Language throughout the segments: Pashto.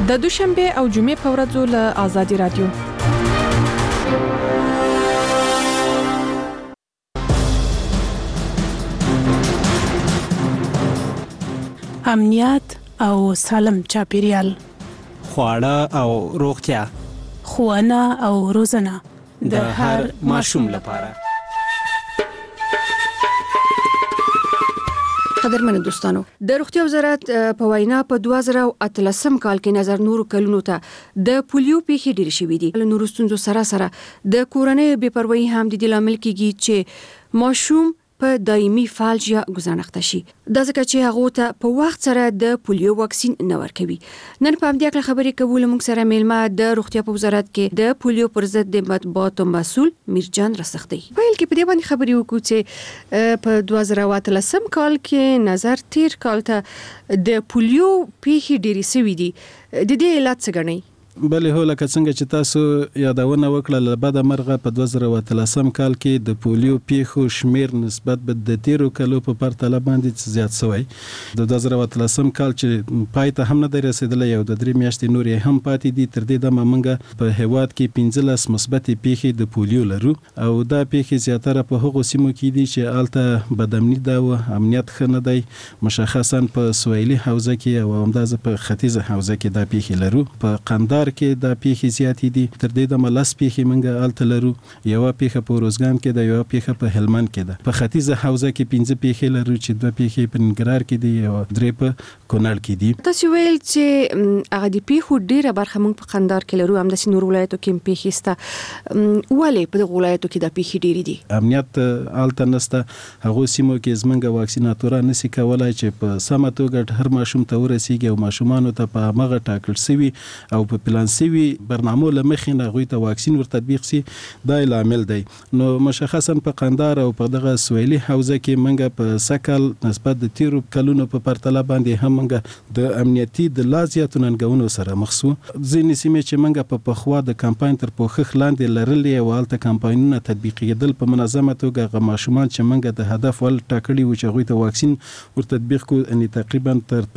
د دوشنبه او جمعې په ورځو له آزادي رادیو. امنیت او سالم چاپیریال، خواړه او روغتیا، ښوونه او روزنه د هر ماشوم لپاره. قدرمنو دوستانو، د روغتیا وزارت په وینا په 2013 کال کې نظر نورو کلونو ته د پولیو پیښې ډېرې شوې دي. له نورو ستونزو سره د کورنۍ بې پروایي هم د دې لامل کېږي چې ماشوم په دایمي فالج یا ګزانښت شي. دا ځکه چې هغه ته په وخت سره د پولیو واکسین نه ورکوي. نن په همدې اړه خبرې کوو. موږ سره میلمه د روغتیا په وزارت کې د پولیو پر ضد د مطبوعاتو مسؤل میرجان رسختی. ویل کې په دې باندې خبرې وکړو چې په 2013 کال کې نظر تیر کال ته د پولیو پیښې ډېرې شوې دي. د دې علت څه ګڼئ؟ بلې هو لکه څنګه چې تاسو یادونه وکړه، له بده مرغه په 2013 کال کې د پولیو پیښو شمیر نسبت به د تیرو کالو په پرتله باندې زیات شوی. د 2013 کال چې پای ته هم نه دی رسیدلی، یو د 3 میاشتې نورې هم پاتې دي. تر دې دمه موږ په هیواد کې 15 مثبتې پیښې د پولیو لرو، او دا پیښې زیاتره په هغو سیمو کې دي چې هلته بدامني ده او امنیت ښه نه دی، مشخصا په سویلي حوزه کې او همداسې په ختیځه حوزه کې دا پیښې لرو. په قندهار کې دا پیښې زیاتې دي. تر دې دمه 10 پیښې موږ هلته لرو، یوه پیښه په روزګان کې ده، یوه پیښه په هلمند کې ده. په ختیځه حوزه کې 15 پیښې لرو چې 2 پیښې په ننګرهار کې دي او 3 په کونړ کې دي. تاسو ویل چې هغه د پیښو ډیره برخه موږ په قندهار کې لرو، هم د نور ولایتو کې پیښې شته. ولې په دغه ولایتو کې د پیښې ډیرې دي؟ امنیت هلته نشته. هغو سیمو کې زموږ واکسیناتوران نشي کولای چې په سمه توګه هر ماشوم ته ورسیږي او ماشومانو ته په هغه ټاکل شوي او په پلان سوي برنامو لمخې نه غوي ته واکسین ور تطبیق سي. دا عامل دی. نو مشخصا په قندهار او په دغه سویلي حوزه کې منګه په سکل نسبت د تیرو کلونو په پرتله باندې هم منګه د امنیتي د لازیاتو ننګونو سره مخ شو. ځینې سیمې چې منګه په پخوا د کمپاین تر پوښښ لاندې لرلې او هلته کمپاینونه تطبیقېدل په منظمه توګه غو ماشومان چې منګه د هدف ول ټاکلي و چې غوي ته واکسین ور تطبیق کو، ان تقریبا تر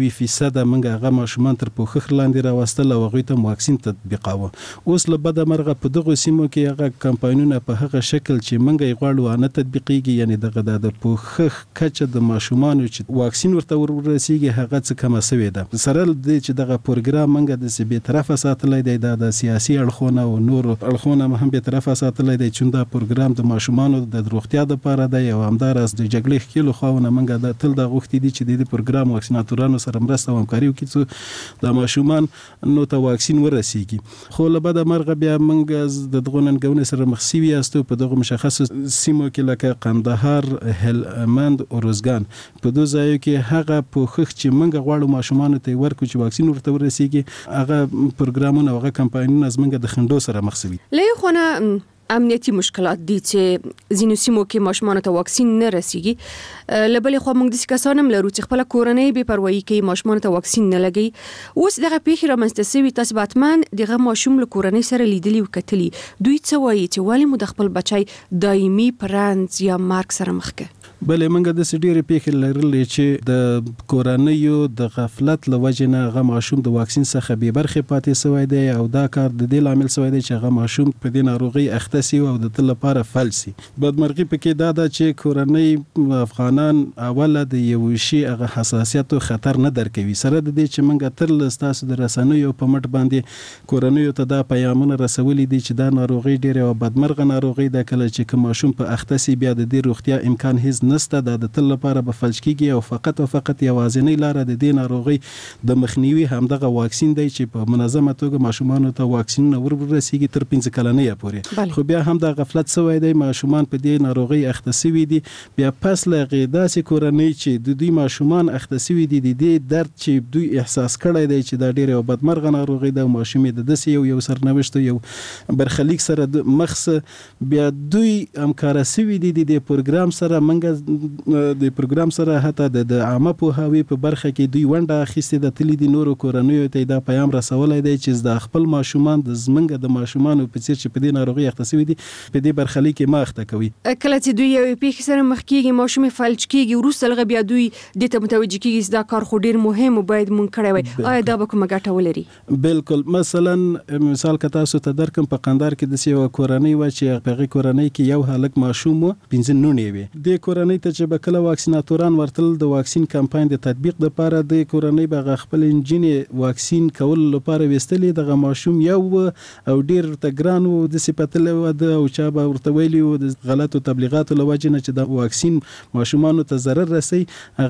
95% منګه غو ماشومان تر پوښښ لاندې راوستل او غوي ته واکسین تطبیقاوه. اوس له بده مرغه په دغه سیمو کې هغه کمپاینونه په هغه شکل چې منګه یې غواړو نه تطبیقېږي، یعنی دغه د پوښښ کچه د ماشومانو چې واکسین ورته ورسیږي هغه څه کمه سوې ده. سره د چې دغه پروګرام منګه د سبي طرفه ساتلای دی، د سیاسي اړخونه او نور اړخونه هم به طرفه ساتلای دی چې دا پروګرام د ماشومانو د روغتیا لپاره دی او همدارس د جګړې خېلو خواونه منګه د تل د غوښتي دي چې د پروګرام واکسیناتورانو سره مرسته او همکاري وکړي د ماشومان نو ته واکسین ورسیږي. خو له بده مرغه بیا موږ د دغه ننګونې سره مخ شوي یاستو. په دغه مشخص سیمو کې لکه قندهار، هلمند او روزګان، په دوه ځایو کې هغه پوښښ چې موږ غواړو ماشومانو ته ورکړو چې واکسین ورته ورسیږي، هغه پروګرامونه او هغه کمپاینونه زموږ د خنډو سره مخ شوي. له خونه امنیتي مشکلات دي چې ځینو سیمو کې ماشومان ته واکسین نه رسیږي. لبلې خو موږ د سکاسانم لرو چې خپل کورنۍ به پروايي کوي ماشومان ته واکسین نه لګي. اوس دغه پیښه رامنځته شوې، تاسو باتمن دغه ماشوم له کورنۍ سره لیدلی او کتلی، دوی څه وایي چې ولې مو د خپل بچای دایمي پرانځ یا مارک سره مخ کې؟ بلې موږ د سډيري پیښې لرلې چې د کورنیو د غفلت لوجې نه هغه ماشوم د واکسین څخه بې برخې پاتې شوی دی، او دا کار د دې لامل شوی دی چې هغه ماشوم په دې ناروغي اخته شي او د تل لپاره فلج شي. بدمرغي پکې دا ده چې کورنۍ افغانان اوله د یو شي هغه حساسیت او خطر نه درکوي. سره د دې چې موږ تر لستاسو د رسنیو په مټ باندې کورنیو ته دا پیغامونه رسولي دي چې دا ناروغي ډېره او بدمرغه ناروغي ده. کله چې کوم ماشوم په اخته شي بیا د دې روغتیا امکان هیڅ نسته، د تل لپاره به فلج کیږي او فقط یوازینی لاره د دې ناروغي د مخنیوي همدغه واکسین دی چې په منظمه توګه ماشومانو ته واکسینونه ورسیږي تر 15 کلنۍ پورې. خو بیا هم د غفلت شوی دی، ماشومان په دې ناروغي اخته شوي دي. بیا پس له داسې کورنۍ چې د دوی ماشومان اخته شوي دي، د دې درد چې دوی احساس کړی دی چې دا ډېره او بدمرغه ناروغي ده، ماشوم د داسې یو سرنوشت یو برخلیک سره مخ، بیا دوی همکاره شوي دي د پروګرام سره. منګه د پروګرام سره حتی د عامه پوهاوی په برخه کې دوی ونډه اخیستې د تللی د نورو کورنیو ته دا پیغام رسولای دی چې د خپل ماشومان د زمنګ د ماشومان په څیر چې په دې ناروغي اخته شوی دي په دې برخلیک کې ماخته کوي. کله چې دوی یو پیښه سره مخ کیږي ماشوم فلج کیږي وروسته لغه بیا دوی د ته متوجه کیږي دا کار خو ډیر مهم باید مونږ کړی وي. آیا دا به کومه ګټه ولري؟ بالکل. مثلا مثال که تاسو ته درکم په قندار کې د یو کورنۍ و چې په هغه کورنۍ کې یو هلک ماشوم و 15 نونې وي. د کورنۍ ته چې بکله واکسیناتوران ورتل د واکسین کمپاین د تطبیق لپاره د کورنۍ به خپل انجینې واکسین کول لپاره وستلې دغه ماشوم یو او ډیر تګران و د صفاتله و د او چا به ورته ویلی و د غلطو تبلیغاتو لوجه نه چې د واکسین ماشومان ته ضرر رسي.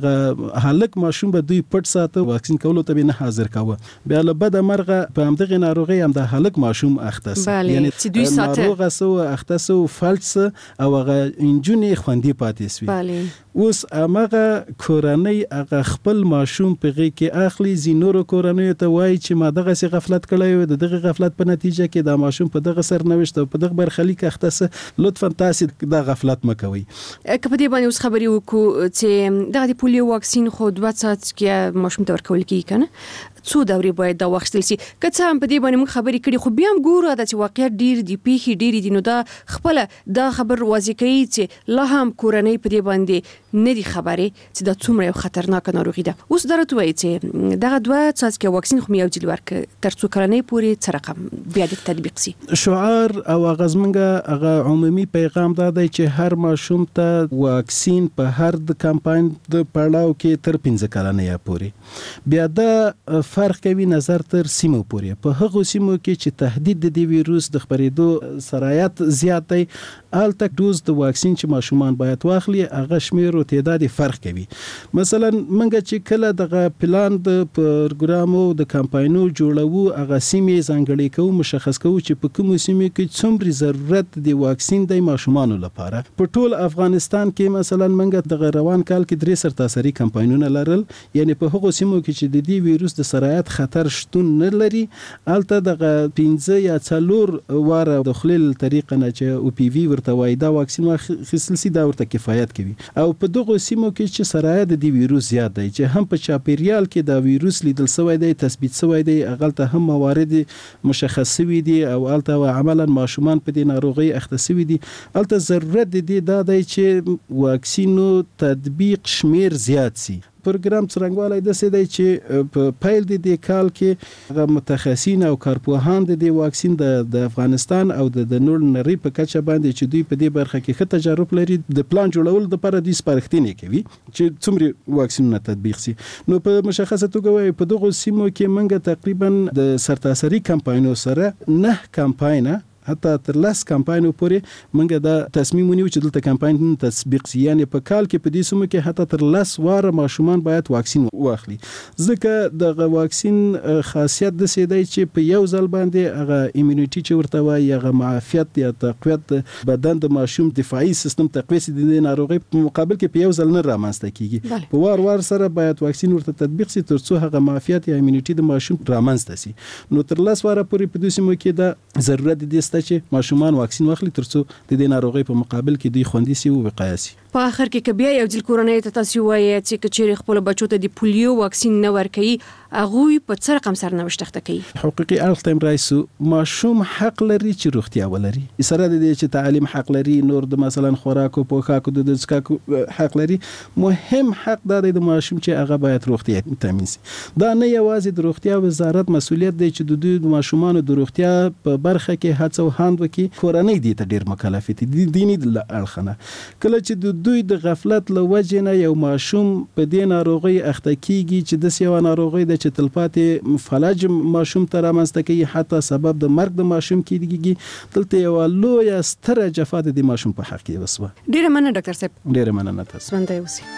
هغه هلک ماشوم به دوی پټ ساته واکسین کولو ته نه حاضر کاوه. بیا له بده مرغه په همدغه ناروغي هم د هلک ماشوم اخته یعنی چې دوی ساته ناروغه سو اخته سو فلج او هغه انجونې خوندې پاتې سوي. اوس هغه کورنۍ هغه خپل ماشوم په غي کې اخلي زینورو کورنۍ ته وایي چې ما دغه سي غفلت کړی و دغه غفلت په نتیجه کې دا ماشوم په دغه سرنوشت او په دغه برخلیک اخته سه لطفا تاسو دا غفلت مکوئ. که په دې باندې اوس خبري وکړو چې دغه د پولیو واکسین خو 2 ساعت کې ماشوم ته ورکول کیږي کنه څو دورې باید دا واخیستل شي. که څه هم په دې باندې موږ خبرې کړې خو بیا هم ګورو دا چې واقعیت ډیر دی پیښې ډیر دي نو دا خپل دا خبر واضح کوي چې لا هم کورنۍ په دې باندې نه دي خبرې چې دا څومره خطرناک ناروغي ده. اوس درته وایي چې دغه 2 ساعت کې واکسین خو یو ځل ورک تر څو کورنۍ پورې څه رقم بیا د تطبیق سي. شعار او غزمنګه هغه عمومي پیغام دا دی چې هر ماشوم ته واکسین په هر د کمپاین د پړاو کې تر 15 کلنۍ پورې. بیا دا فرق کوي نظر تر سیمو پورې. په هغه سیمو کې چې تهدید د دې ویروس د خپرېدو سرایت زیات دی الته دوز د واکسین چې ماشومان باید واخلي هغه شمیر او تعداد فرق کوي. مثلا منګه چې کله د پلان د پروګرامو د کمپاینو جوړو هغه سیمې ځانګړي کوو مشخص کوو چې په کومو سیمو کې څومره ضرورت د واکسین د ماشومان لپاره. په ټول افغانستان کې مثلا منګه د روان کال کې 3 سرتاسري کمپاینونه لرل یعنی په هغه سیمو کې چې د دې ویروس د سرایت خطر شتون نه لري الته د 15 یا 4 واره د خلل طریقه نه چې او پی وی ورته وای دا واکسین واخیستل سي دا ورته کفایت کوي. او په دغه سیمو کې چې سرایت د ویروس زیات دی چې هم په چاپیریال کې دا ویروس لیدل شوی دی تثبیت شوی دی اغلته هم موارد مشخص شوی دي او الته عملا ماشومان په دې ناروغي اخته شوی دي. الته ضرورت دی دا دی چې واکسینو تطبیق شمیر زیات سي. پروګرام څرنګوالی د څه دی چې په پیل د دې کال کې متخصصین او کارپوهان د واکسین د افغانستان او د نور نړۍ په کچه باندې چې دوی په دې برخه کې ښه تجارب لري د پلان جوړول لپاره د سپارښتنې کوي چې څومره واکسینونه تطبیق شي. نو په مشخصه توګه په دغه سیمو کې منګه تقریبا د سرتاسري کمپاینو سره 9 کمپاینه حتی تر 10 کمپاینو پورې منګه دا تصمیم ونیو چې دلته کمپاین تطبیق شي. یعنی په کال کې په دې سیمو کې حتی تر 10 واره ماشومان باید واکسین واخلي. ځکه د واکسین خاصیت د سې دی چې په یو ځل باندې هغه ایمونټی چې ورته وایي هغه معافیت یا تقویت بدن د ماشوم دفاعي سیستم تقویت د ناروغي په مقابل کې په یو ځل نه رامنځته کیږي. په وار سره باید واکسین ورته تطبیق شي ترڅو هغه معافیت یا ایمونټی د ماشوم رامنځته شي. نو تر 10 واره پورې په دې سیمو کې دا ضرورت دي چې ماشومان واکسین واخلي ترڅو د دې ناروغي په مقابل کې دوی خوندي سي او وقایه سي. په اخر کې کبیا یو ځل کورنۍ ته تاسو وایي چې کچېری خپل بچو ته د پولیو واکسین نه ورکړي هغه په څه رقم سره نوښت کوي. حقوقي اړخ تم رئیسو ماشوم حق لري چې روغتیا ولري. سره د دې چې تعلیم حق لري نور د مثلا خوراک او پوښاک د څکاکو حق لري. مهم حق د ماشوم چې هغه باید روغتیا تامین شي. دا نه یوازې د روغتیا وزارت مسؤلیت دی چې د دوی ماشومان د روغتیا په برخه کې هڅه وهاند وکي. کورنۍ دي ته ډیر مکلف دي دیني د اړخنه کله چې د دوی د غفلت لوجه نه یو ماشوم په دې ناروغي اخته کیږي چې د سیوا ناروغي د چې تلپاتې فلج ماشوم ته رامنځته کوي حتی سبب د مرګ د ماشوم کیږي. دلته یو لویه ستره جفا د ماشوم په حق کې وسوه. ډیره مننه ډاکټر صاحب. ډیره مننه تاسو. ژوندی اوسئ.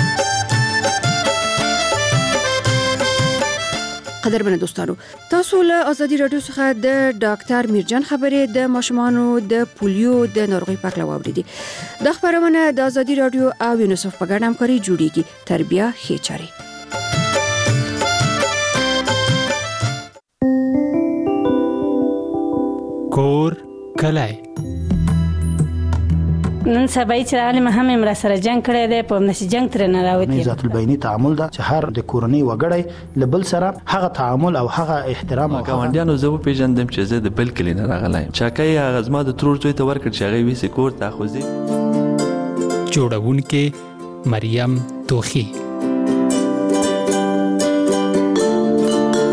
قدرمن دوستانو تاسو له ازادي رادیو څخه د ډاکټر میرجان خبرې د ماشومانو د پولیو د ناروغي په اړه واوریدي. د خبرونه د ازادي رادیو او یونیسف په ګډه همکاري جوړیږي. تربیه ښه چاري. کور کلای نن سبا چې عالم هم امر سره جنگ کړی دی په نشي جنگ تر نه راوتی ذات البینی تعامل دا چې هر د کورنۍ وګړی لبل سره هغه تعامل او هغه احترام او ګاونډیانو زه پیژندم چې زه د بل کلی نه راغلی چاکای هغه زما د ترور زوی ته ورکړ چې هغه ویسې کور ته خوځي. جوړونکې مریم توخی.